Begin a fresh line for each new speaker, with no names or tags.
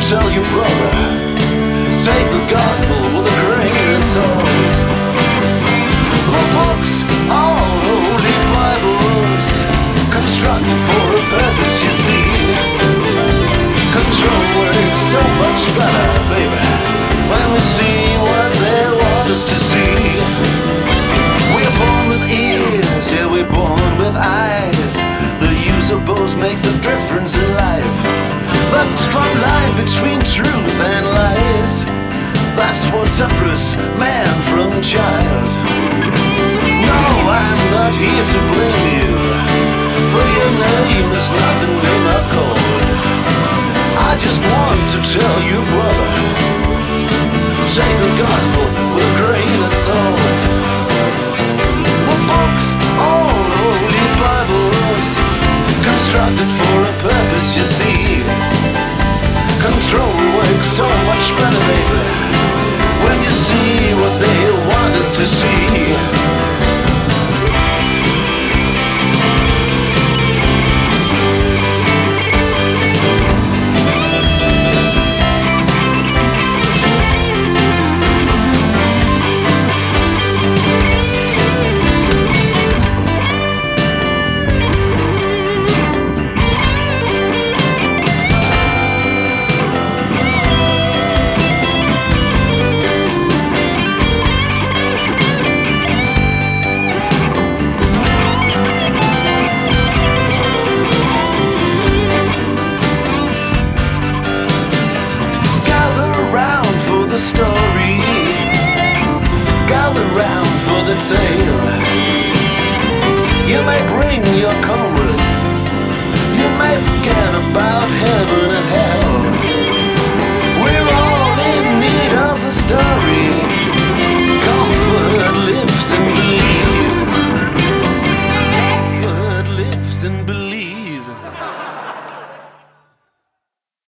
tell you, brother, take the gospel with a grain of salt. The books, all holy Bibles, constructed for a purpose, you see. Control works so much better, baby, when we see what they want us to see. We're born with ears, yeah, we're born with eyes. The use of both makes a difference in life. There's a strong line between truth and lies. That's what separates man from child. No, I'm not here to blame you, for your name is nothing in my code. I just want to tell you, brother, take the gospel with a grain of salt. The books, all holy Bibles, constructed for a purpose, you see. Control works so much better, baby, when you see what they want us to see. Story, gather round for the tale. You may bring your